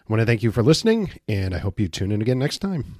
want to thank you for listening, and I hope you tune in again next time.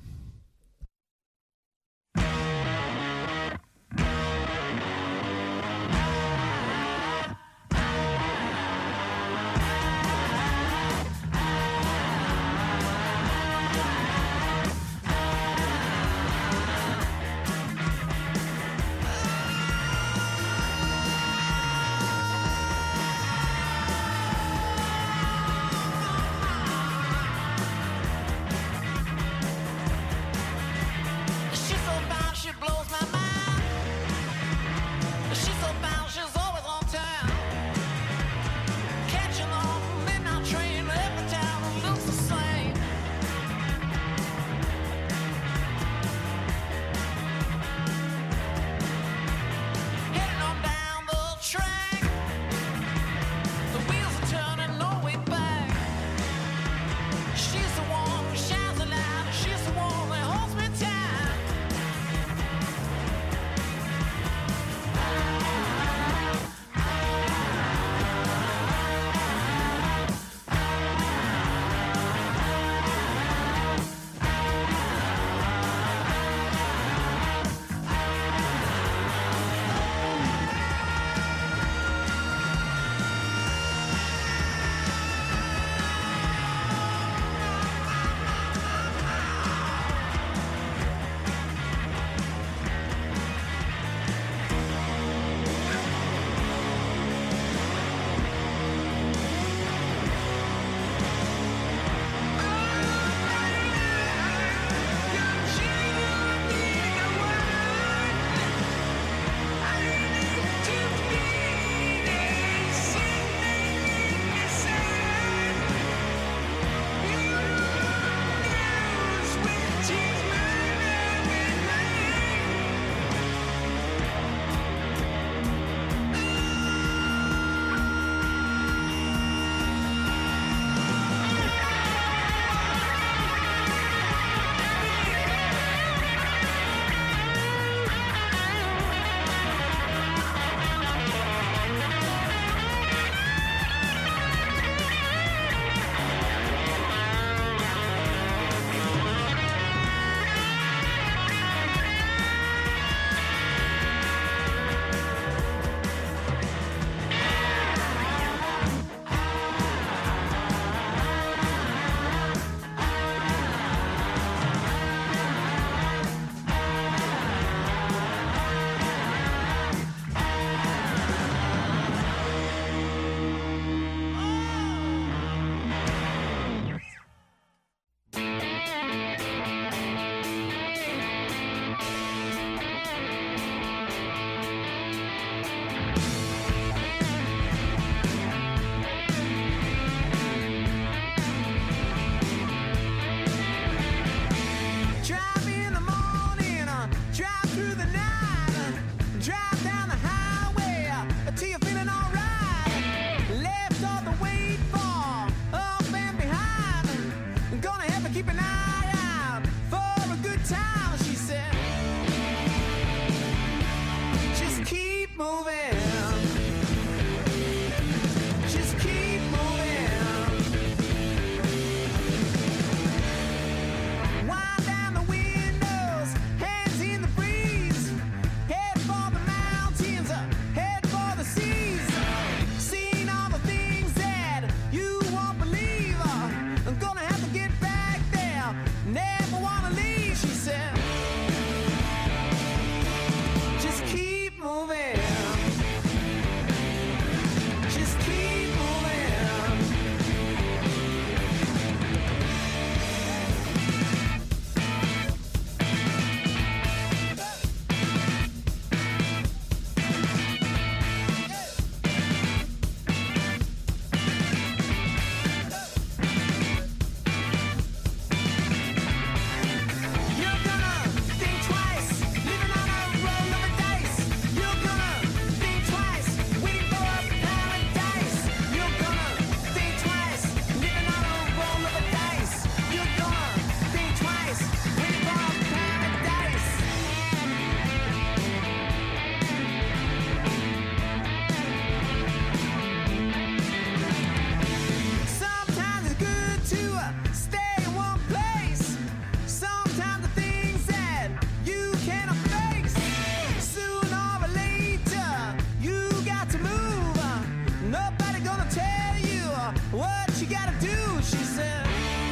gotta do, she said.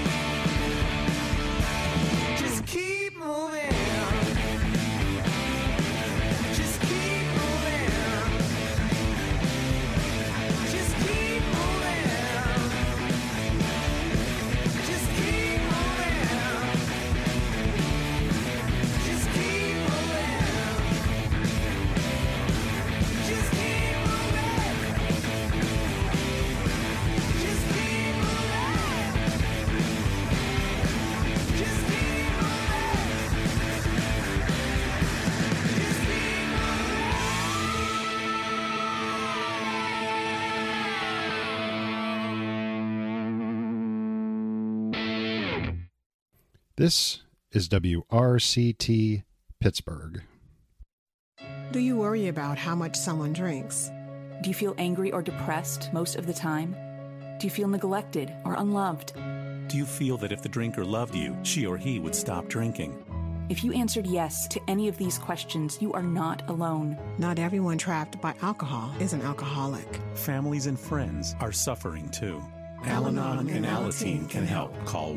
Just keep moving. Just keep moving. Just keep moving. Just keep moving. Just keep moving. Just keep This is WRCT Pittsburgh. Do you worry about how much someone drinks? Do you feel angry or depressed most of the time? Do you feel neglected or unloved? Do you feel that if the drinker loved you, she or he would stop drinking? If you answered yes to any of these questions, you are not alone. Not everyone trapped by alcohol is an alcoholic. Families and friends are suffering too. Al-Anon and Alateen can help. Call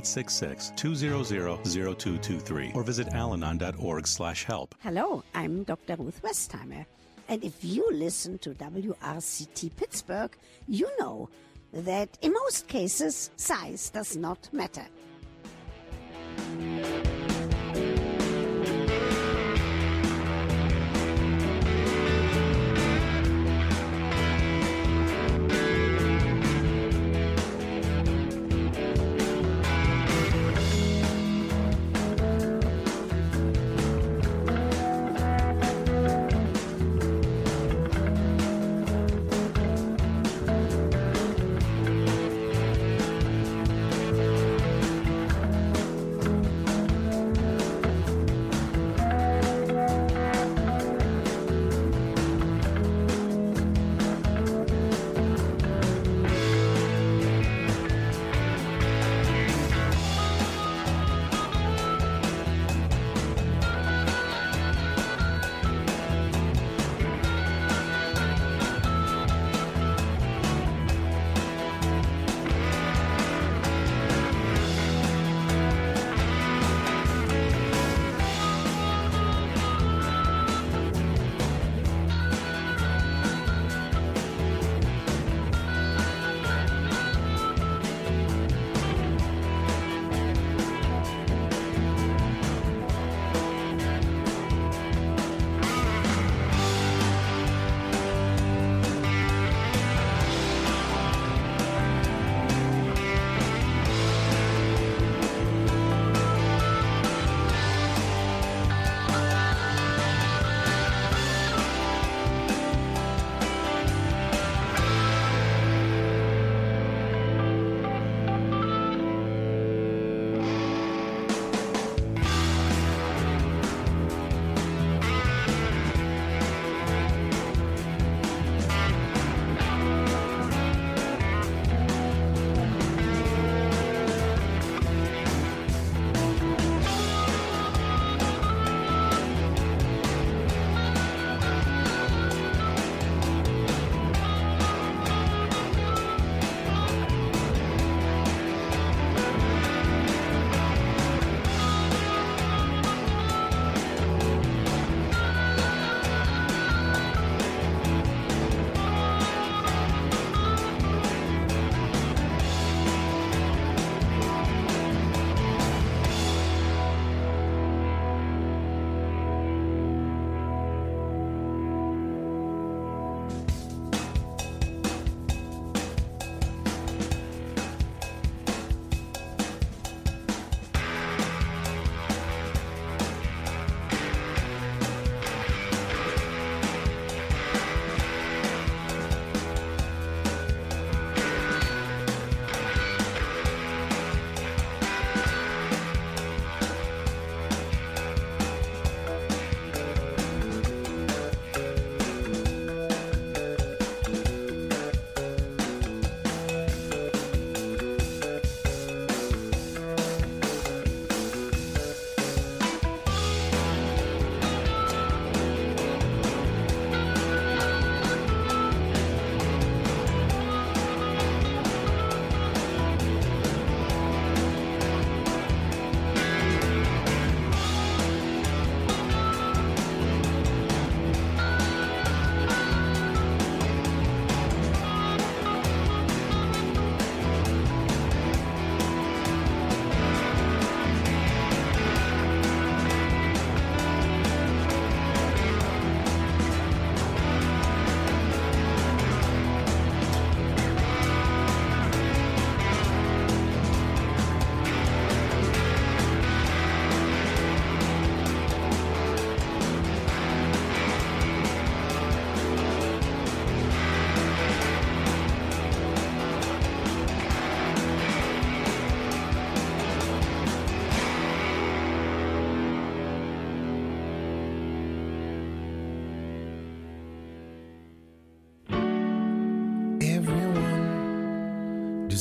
1-866-200-0223 or visit alanon.org/help. Hello, I'm Dr. Ruth Westheimer. And if you listen to WRCT Pittsburgh, you know that in most cases, size does not matter.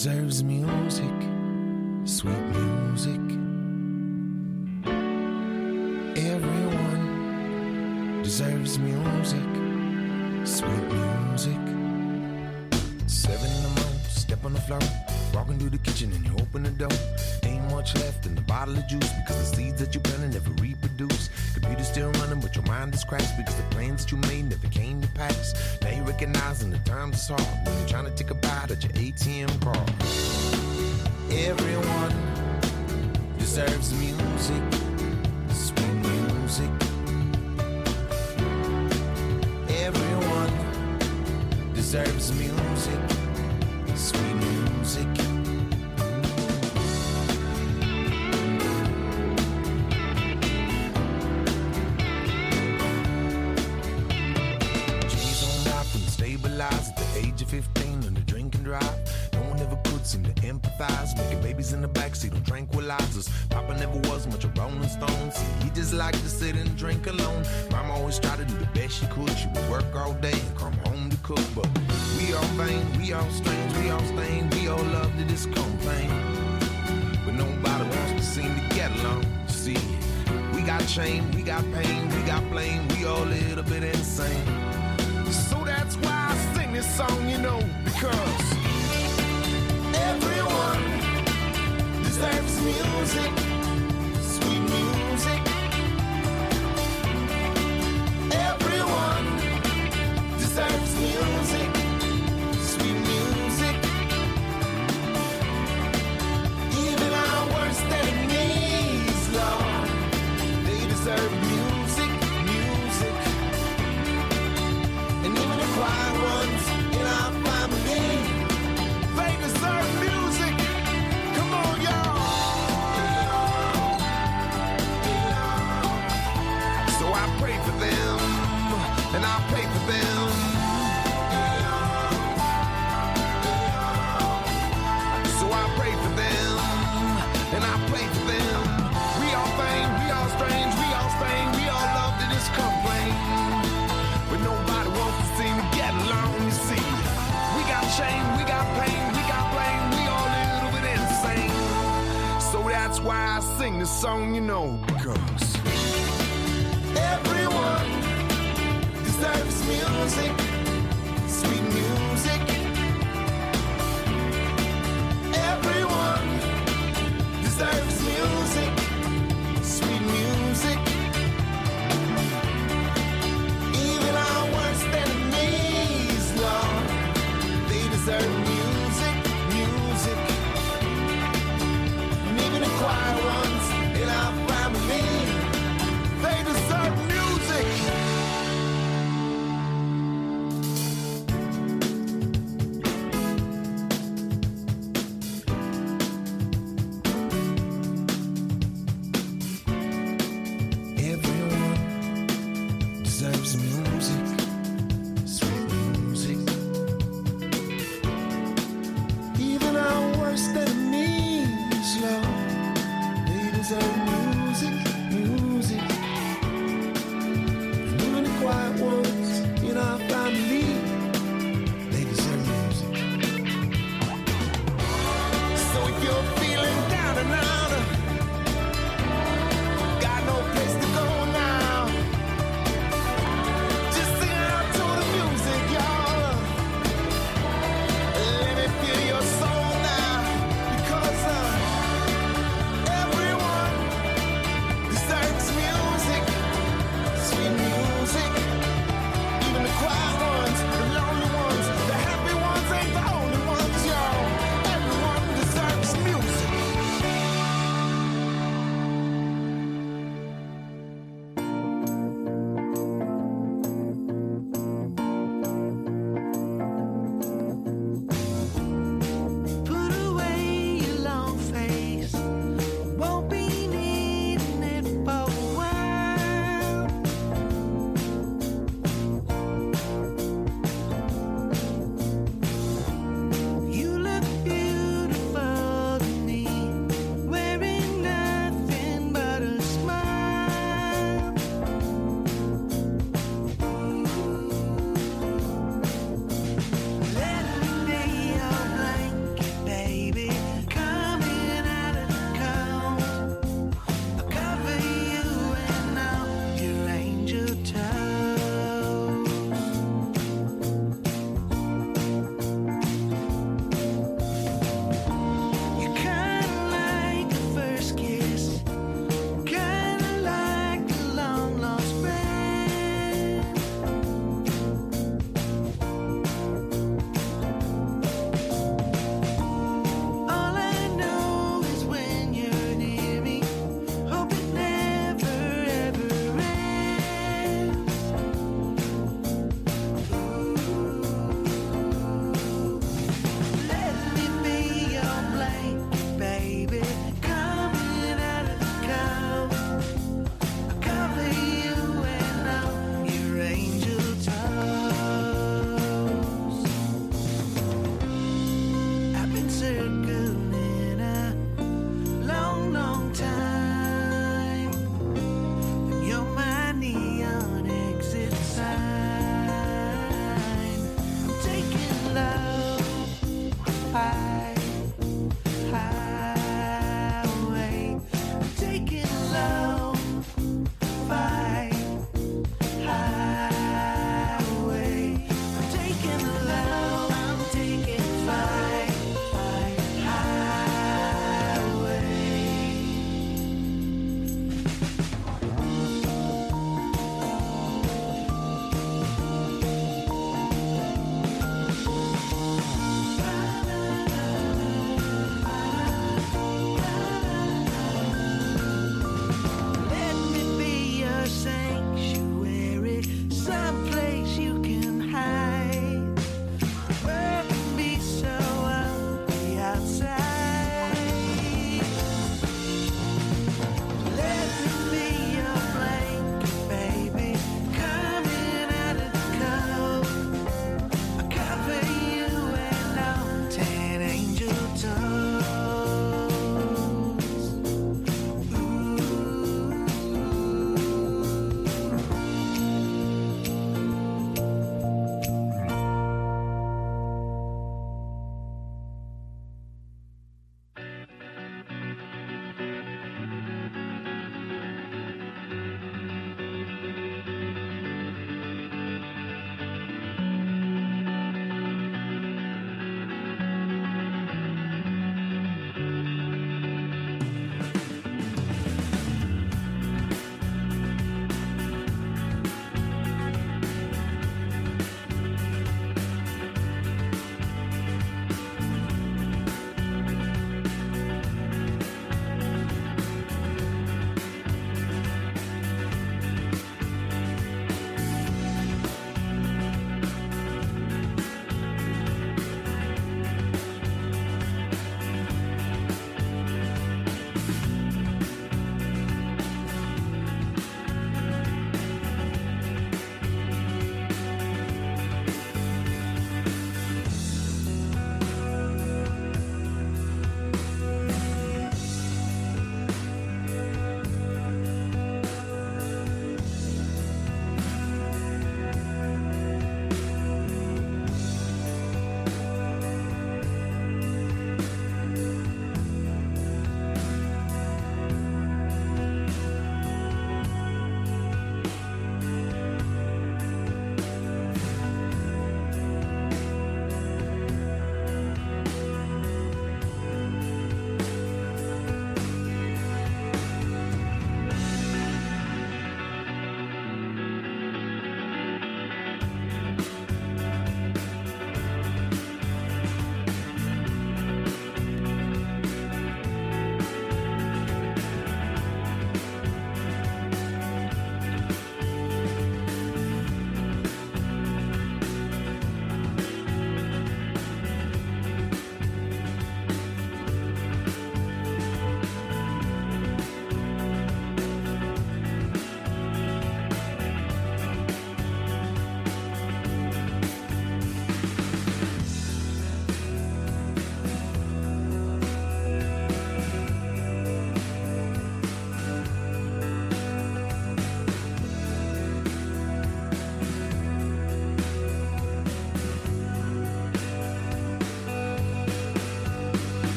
deserves music, sweet music. Everyone deserves music, sweet music. 7 in the morning, step on the floor, walking through the kitchen and you open the door. Ain't much left in the bottle of juice because the seeds that you planted never reproduce. Computer's still running, but your mind is crashed because the plans that you made never came to pass. Now you're recognizing the times is hard when you're trying to take a bite at your ATM card. Everyone deserves music, sweet music. Everyone deserves music, sweet music. G's on life when stabilized at the age of 15 on the drink and drive. No one ever could seem to empathize. Making babies in the backseat on tranquilizers. Papa never was much a Rolling Stone. See, he just liked to sit and drink alone. Mama always tried to do the best she could. She would work all day and come home to cook. But we all vain, we all strange, we all stained. We all love to just complain. But nobody wants to seem to get along. See, we got shame, we got pain, we got blame. We all a little bit insane. So that's why I sing this song, you know, because everyone deserves music, sweet music. Everyone deserves music, sweet music. Even our worst enemies, Lord, they deserve music, music. And even the quiet ones in our family, they deserve music. Come on, y'all. So I pray for them, and I pray for them. So I pray for them, and I pray for them. We all vain, we all strange, we all stained, we all love to just complain. But nobody wants to seem to get along, you see. We got shame, we got pain, we got blame, we all a little bit insane. So that's why I sing this song, you know, because everyone deserves music, sweet music. Everyone deserves music, sweet music. Even our worst enemies, Lord, they deserve music, music. And even the quiet ones in our family, they deserve music.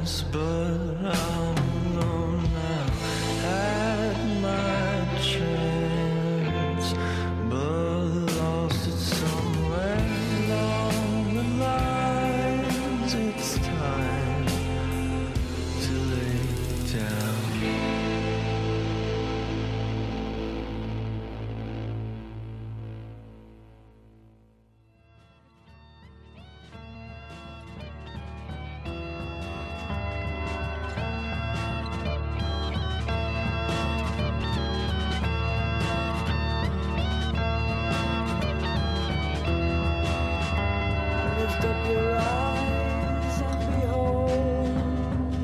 was, but I'm alone now. Had my chance, but lost it somewhere along the lines. It's time to lay down. Lift up your eyes and behold.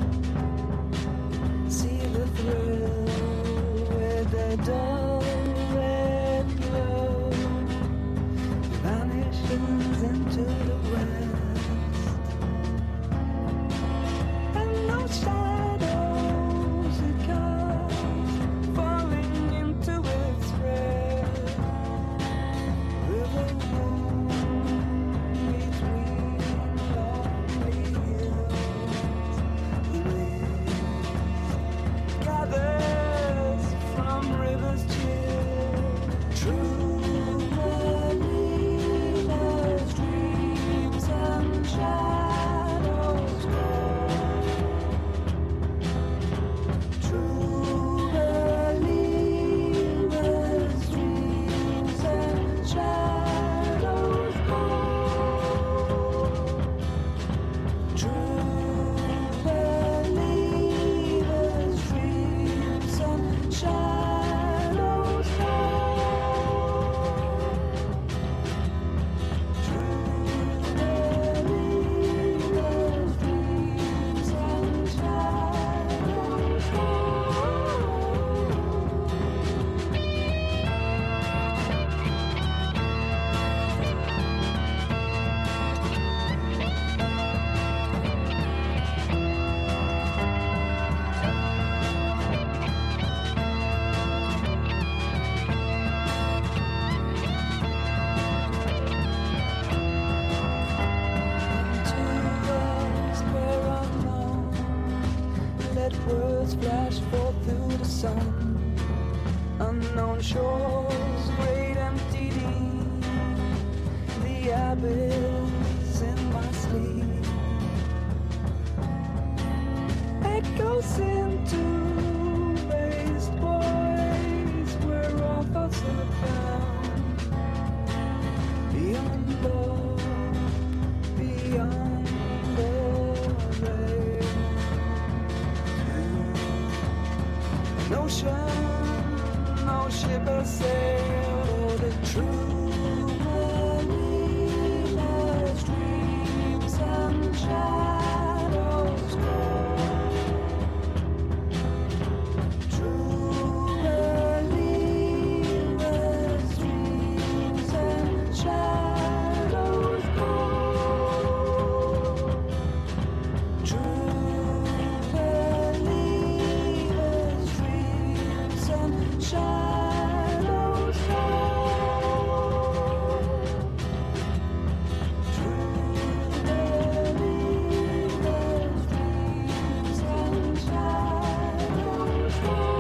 See the thrill with the dull red glow vanishes into the west, and those shadows it casts falling into its rest. River between lonely hills, the mist gathers from rivers chill. True believers, dreams and shadows grow. True believers, dreams and shadows grow. True believers, dreams and shadows grow. True believers, dreams and shadows into worlds where unknown, let words flash forth through the sun. Unknown shores, great empty deep, the abyss in my sleep echoes into raised voice where all thoughts are found. Beyond love, beyond the rain. An ocean, no ship has sailed. The true believers, dreams and shadows grow. True believers, dreams and shadows grow. True believers, dreams and shadows grow. True believers, dreams and shadows grow.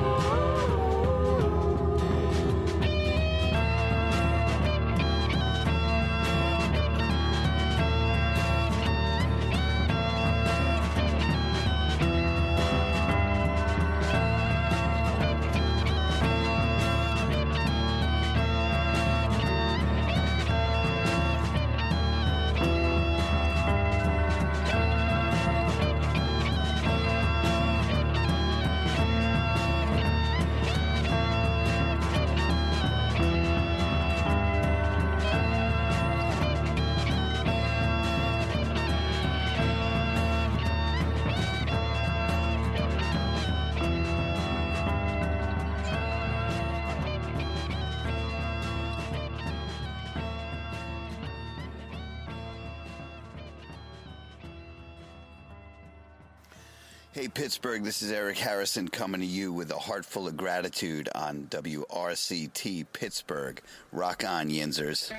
Hey, Pittsburgh, this is Eric Harrison coming to you with a heart full of gratitude on WRCT Pittsburgh. Rock on, Yinzers.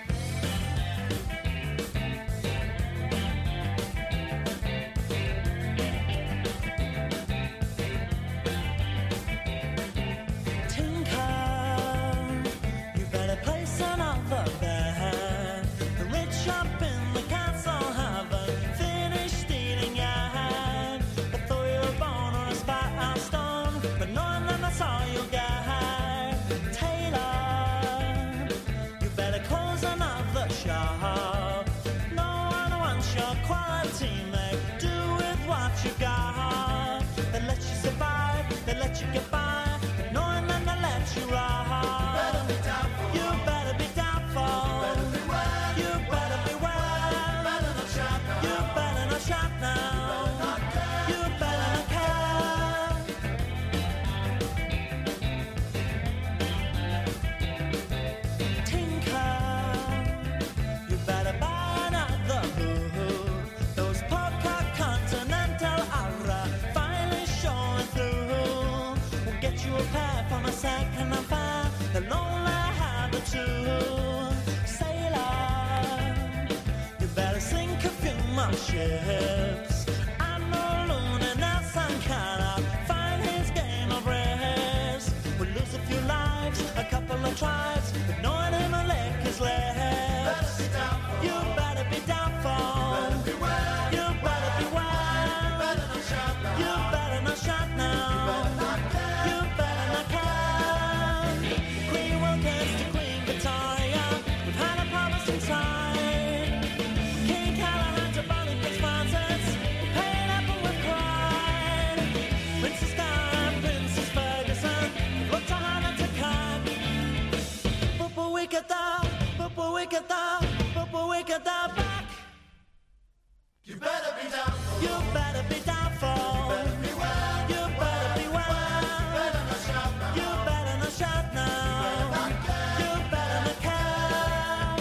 ships. I'm alone and now some cannot find his game of rest. We'll lose a few lives, a couple of tribes, but no one ever lick his lips. You better be doubtful. You better beware. You better not shut now. You better not come. Queen will dance to Queen Victoria. We've had a promise inside. King Callahan to Bonnie Francis. We'll pay it up with pride. Princess Cara and Princess Ferguson. We've looked to Hannah to cut. But we get that. But we get that. But we get that back. You better be doubtful. You better be doubtful. You better beware. You better not shout now. You better not care.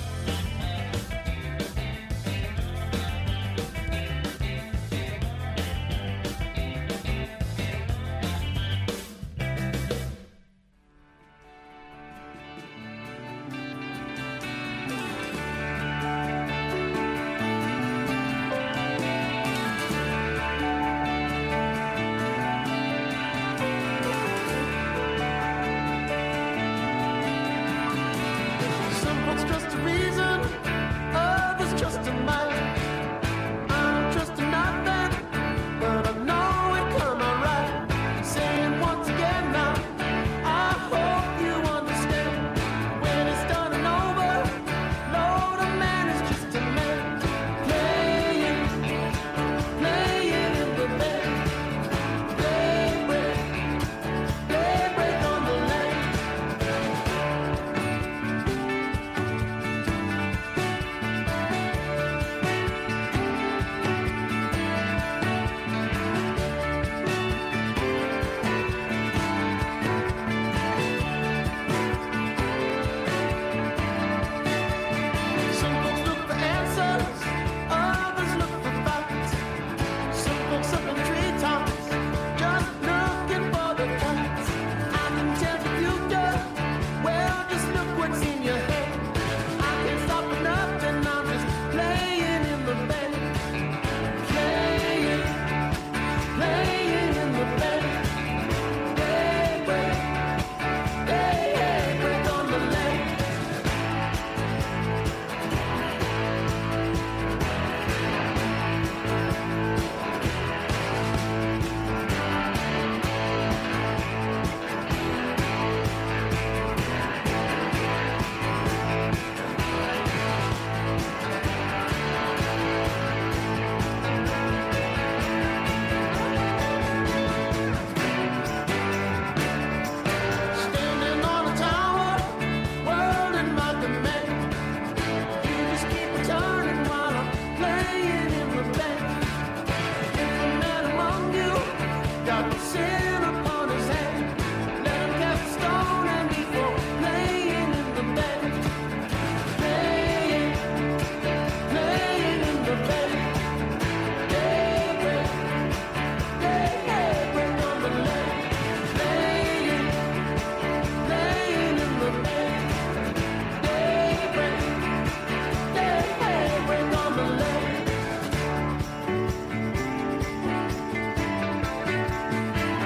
Some folks trust a reason, others trust a mind. I'm trusting nothing, but I know it come out right. Saying once again now, I hope you understand. When it's done and over, Lord, a man is just a man. Playing in the band. Daybreak on the land. Some folks look for answers, others look for facts. Some folks up in treetops, just looking for the facts. I can tell the future, well, just look what's in your head. I can't stop for nothing, I'm just playing in the band. Playing in the band. Daybreak on the land. Standing on a tower, world in my command. You just keep it turning while I'm playing in the band. If a man among you got sin upon his hand, let him cast a stone at me for playing in the band. Playing in the band. Daybreak on the land. Playing in the band. Daybreak on the land.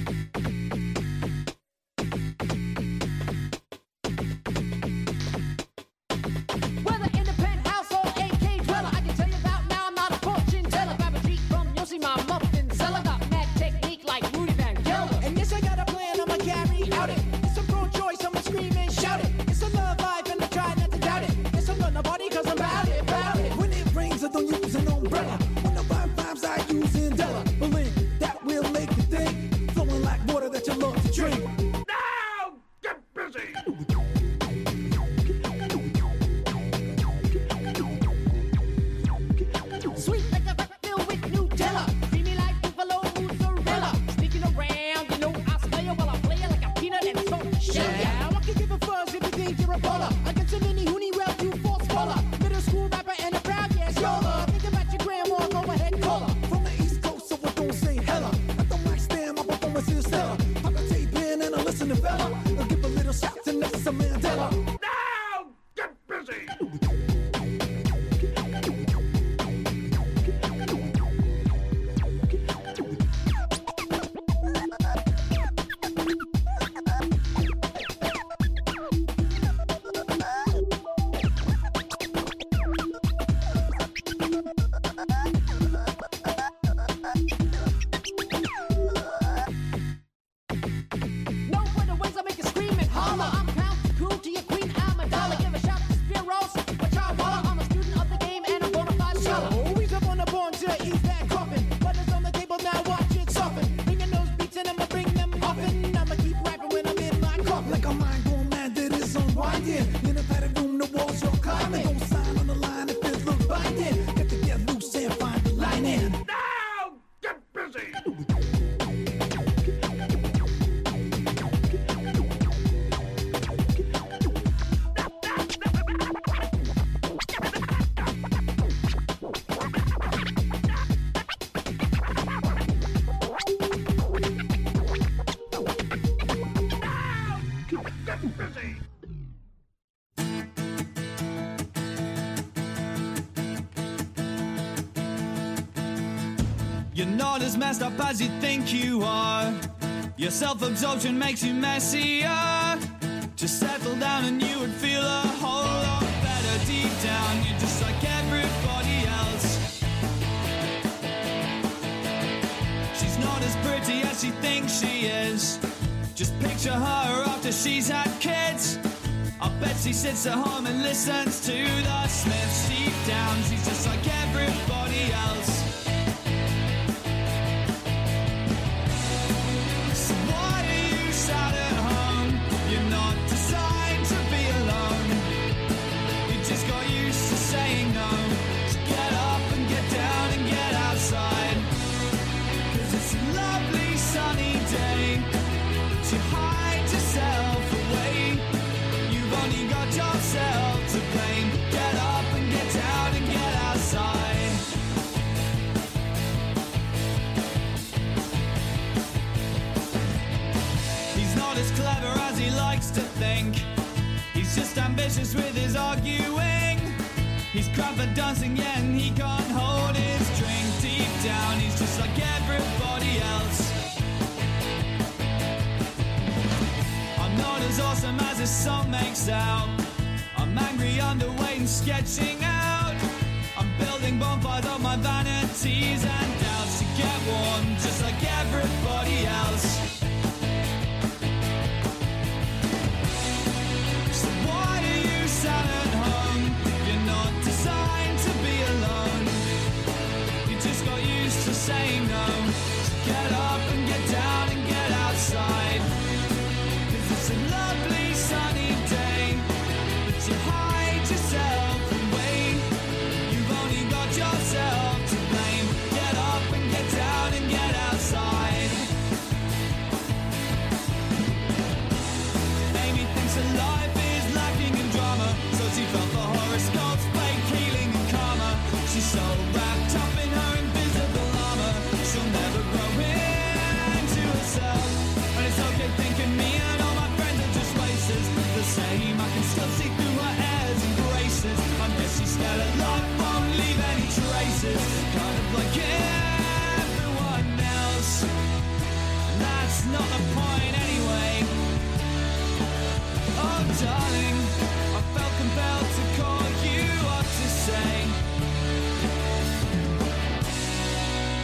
Whether in the penthouse or AK dweller, I can tell you about now. I'm not a fortune teller. Grab a treat from you'll see my muffin seller. Got mad technique like Rudy Van Gelder. And yes, I got a plan. I'ma carry out it. It's a pro-choice. I'ma scream and shout it. It's a love life and I try not to doubt it. Yes, I'm gonna party 'cause I'm about it, about it. When it rains, I don't use an umbrella. When the vibes I use in Della. Berlin, that will make you think. Flowing like water that you love to drink. Now get busy. Sweet like a filled with Nutella. Creamy like buffalo mozzarella. Sneaking around, you know I slay it while I play it like a peanut and salt shell. Yeah, I can give a fuzz if you think you're a baller. I got so many hooney well, you false baller. Middle school rapper and a proud yes, yola. Think about your grandma, go ahead, call her. From the East Coast, so I don't say hella. Let the mic stand, my performance is stellar. Pop a tape in and I listen to fella. I'll give a little shout to Nelson Mandela. Now get busy. No further ways I make you scream and holler. I'm Count Cool to your queen Amidala. Give a shout to Spiros, which I walla. I'm a student of the game and a bona fide scholar. Always up on the born to ease that coffin. Butters on the table now, watch it soften. Bringing those beats and I'ma bring them often. I'ma keep rapping when I'm in my coffin. Like a mind-blown man that is unwinding. In a padded room, the walls you're climbing. Don't sign on the line if it looks binding. Got to get loose and find the line in. Now get busy. Get busy. You're not as messed up as you think you are. Your self-absorption makes you messier. Just settle down and you would feel a whole lot better. Deep down, you're just like everybody else. She's not as pretty as she thinks she is. Just picture her after she's had kids. I bet she sits at home and listens to the Smiths. Deep down, she's just like everybody else. So why are you sat at home? You're not designed to be alone. You just got used to saying no. So get up and get down and get outside. 'Cause it's a lovely sunny day. To hide yourself away. You've only got yourself to blame. Get up and get down and get outside. He's not as clever as he likes to think. He's just ambitious with his arguing. He's crap at dancing, yeah, and he can't hold his drink. Deep down, he's just like everybody else. I'm not as awesome as this song makes out. I'm angry, underweight, and sketching out. I'm building bonfires of my vanities and doubts to get warm, just like everybody else. So why are you sat at home? You're not designed to be alone. You just got used to saying no. So get up and get down and get outside. 'Cause it's a lovely sunny day. But you hide yourself away. You've only got yourself to blame. Get up and get down and get outside. Amy thinks her life is lacking in drama, so she felt the horoscopes, fake healing and karma. She's so wrapped up in her invisible armor, she'll never grow into herself. And it's okay thinking me and all my friends are just races. The same, I can still see through her airs and graces. I guess she's scared her life won't leave any traces. Kind of like everyone else. That's not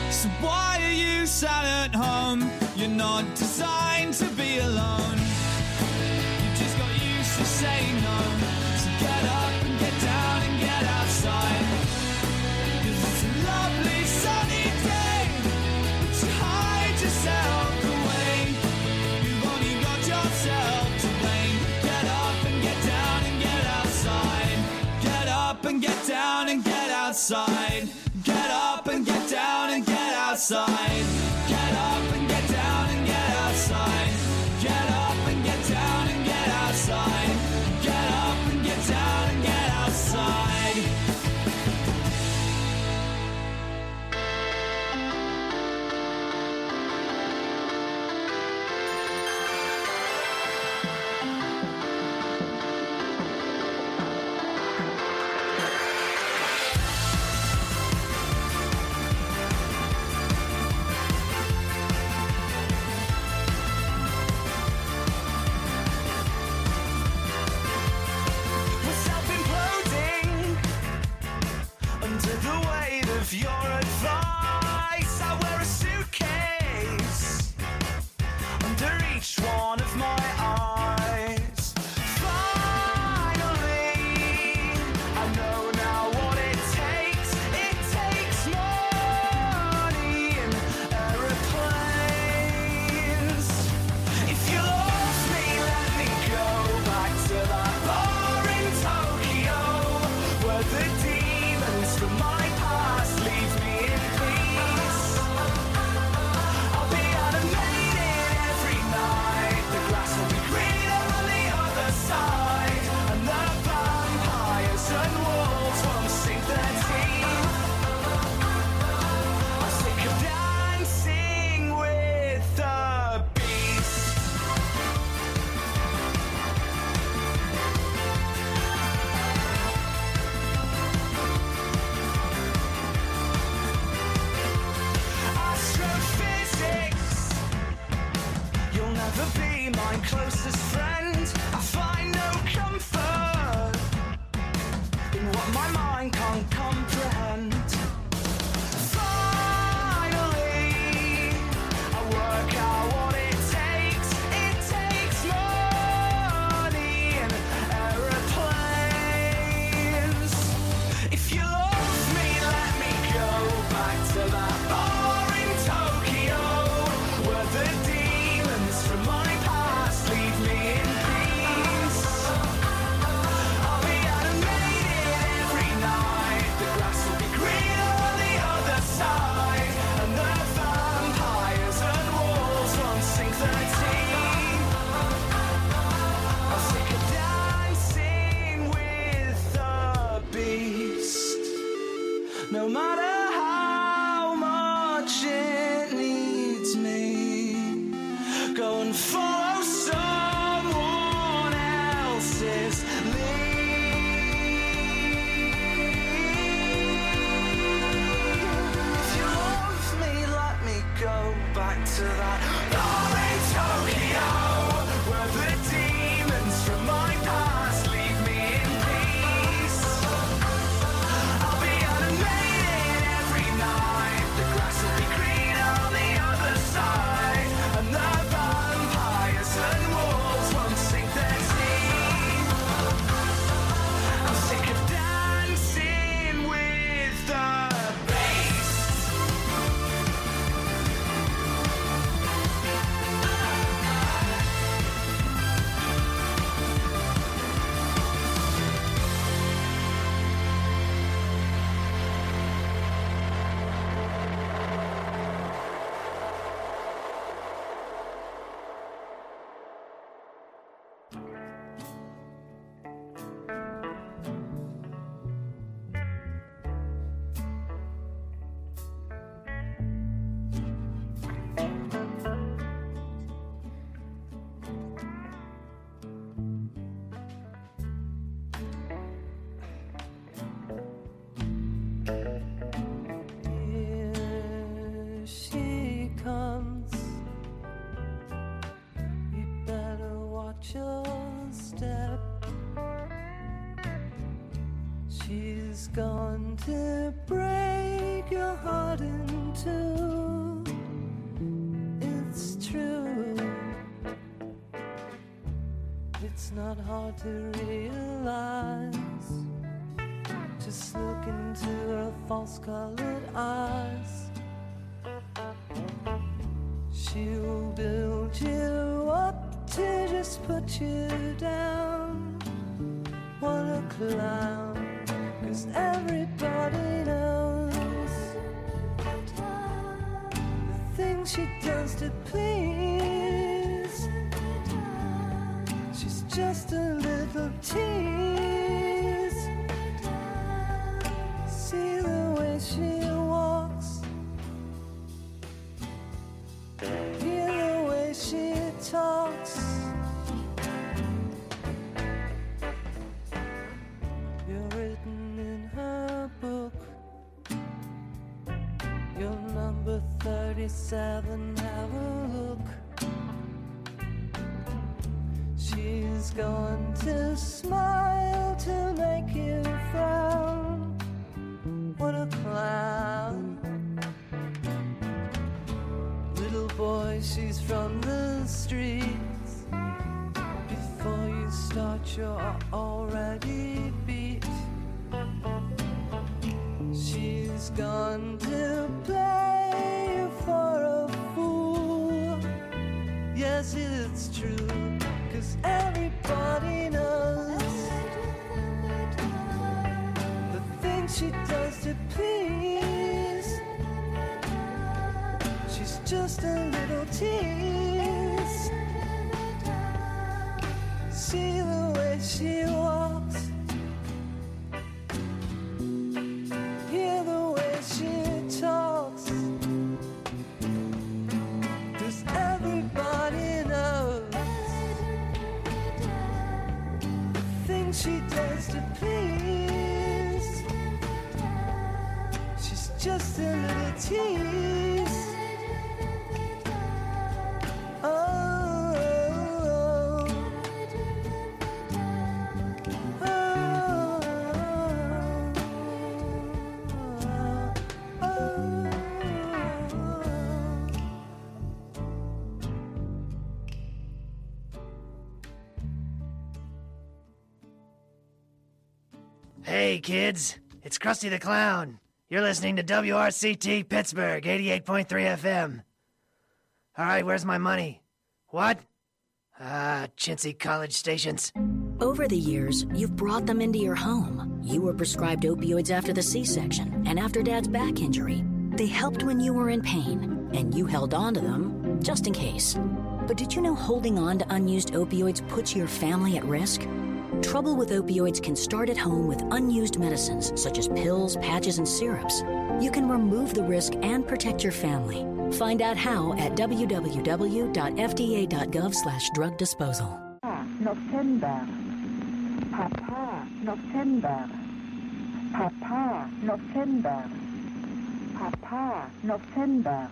So why are you sat at home? You're not designed to be alone. You just got used to saying no. So get up and get down and get outside. 'Cause it's a lovely sunny day, but you hide yourself away. You've only got yourself to blame. Get up and get down and get outside. Get up and get down and get outside. Get up and get down and get outside. Get up and get down and get outside. Get up and get down and get outside. Get up and get down and get outside. We're self-imploding under the weight of your advice. I wear a suitcase under each one of my eyes. Finally, I know now what it takes. It takes money and aeroplanes. If you lost me, let me go back to that bar in Tokyo, where the demons from my past leave me in peace. I'll be animated every night. The grass will be greener on the other side, and the vampires and wolves won't sink their teeth. I'm sick of dancing with the beast. Astrophysics, you'll never be my closest friend. I find no comfort in what my mind can't comprehend. Finally, I work out what it takes. It takes money and aeroplanes. If you love me, let me go back to that bar in Tokyo, where the demons from my past leave me in peace. I'll be animated every night. The grass will be greener on the other side, and the vampires and wolves won't sink their teeth. I'm sick of dancing with the beast. No matter how much it needs me, go and follow someone else's lead. If you love me, let me go back to that bar in Tokyo, where the demons from my past leave me in peace. I'll be animated every night. The grass will be greener on the other side, and the vampires and wolves won't sink their teeth. I'm sick of dancing with the beast. Here she comes. You better watch your step. She's gone to break your heart in two. not hard to realize. Just look into her false-colored eyes. She'll build you up to just put you down. What a clown, 'cause everybody knows the things she does to please. She's just a little tease. See the way she walks, hear the way she talks. You're written in her book. You're number 37, have a look. She's going to smile to make you frown. What a clown. Little boy, she's from the streets. Before you start, you're already beat. She's gone to play you for a fool. Yes, it's true, 'cause everybody knows the things she does to please. She's just a little tease. See the way she walks, hear the way she talks, 'cause everybody knows the things she does to please. She's just a little tease. Hey, kids, it's Krusty the Clown. You're listening to WRCT Pittsburgh, 88.3 FM. All right, where's my money? What? Chintzy college stations. Over the years, you've brought them into your home. You were prescribed opioids after the C-section and after Dad's back injury. They helped when you were in pain, and you held on to them just in case. But did you know holding on to unused opioids puts your family at risk? Trouble with opioids can start at home with unused medicines such as pills, patches, and syrups. You can remove the risk and protect your family. Find out how at www.fda.gov/drug disposal. November. Papa, November. Papa, November. Papa, November.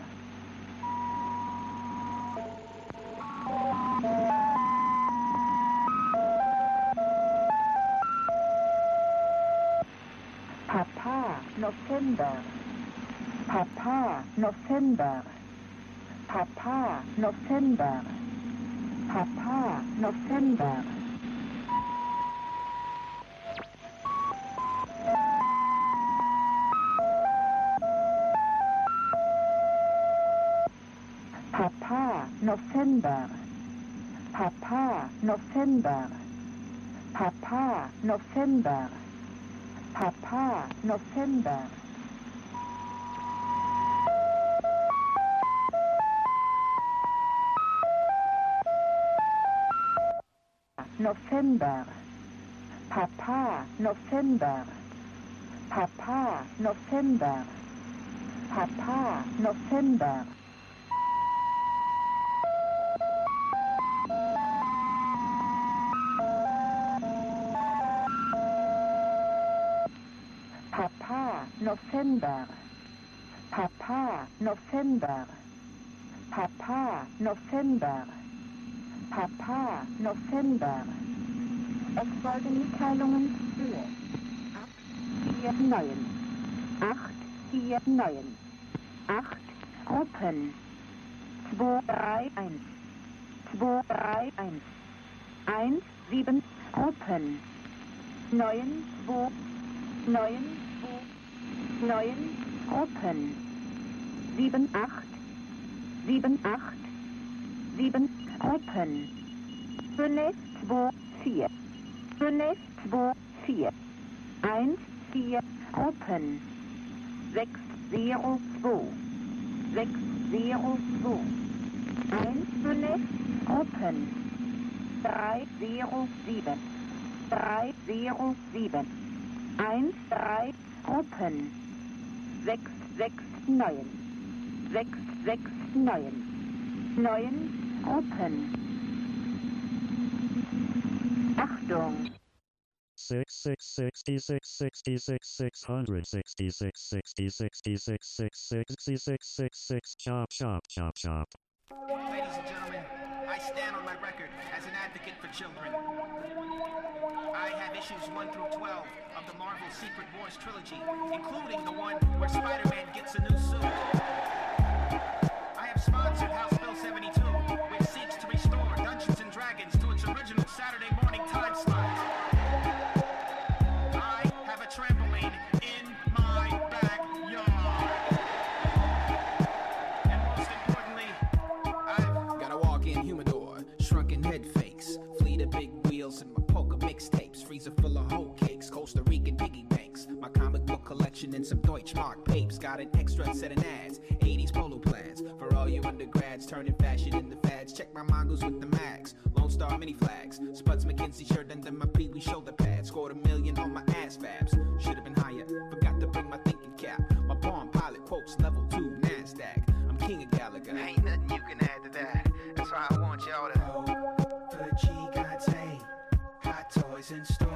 Papa, November. Papa, November. Papa, November. Papa, November. Papa, November. Papa, November. Papa, November. Papa, November. November. Papa, November. Papa, November. Papa, November. Papa, November. Papa, November. Papa, November. Papa, November. Es folgen Mitteilungen für 849. 849. 8 Gruppen. 231. 231. 1 7 Gruppen. 9, 2, 9, 2, 9 Gruppen. 7, 8, 7, 8, 7 Gruppen. 5, 2, 4. 5, 2, 4. 1, 4 Gruppen. 6, 0, 2. 6, 0, 2. 1, 5 Gruppen. 3, 0, 7. 3, 0, 7. 1, 3 Gruppen. 6, 6, 9. 6, 6, 9. 9 Gruppen. Achtung! 6666 66 666 60 66 66 66 chop chop chop chop. Ladies and gentlemen, I stand on my record as an advocate for children. I have issues 1 through 12 of the Marvel Secret Wars trilogy, including the one where Spider-Man gets a new suit. I have sponsored House Bill 72, which seeks to restore Dungeons & Dragons to its original Saturday morning time slot. I have a trampoline in my backyard. And most importantly, I've got a walk-in humidor, shrunken head fakes, fleet of big wheels, and my polka mixtapes, freezer full of whole cakes, Costa Rican piggy banks, my comic book collection, and some Deutschmark papes. Got an extra set of ads, 80s polo plans, for all you undergrads turning fashion into fads. Check my mongoose with the mags, Lone Star mini flags, Spuds McKinsey shirt under my Pee-wee shoulder pads, scored $1 million on my ass fabs. Should've been higher, forgot to bring my thinking cap. My Palm Pilot quotes level 2 NASDAQ. I'm king of Gallagher, ain't nothing you can add to that. That's why I want y'all to. Oh, for G God's hate, hot toys in store.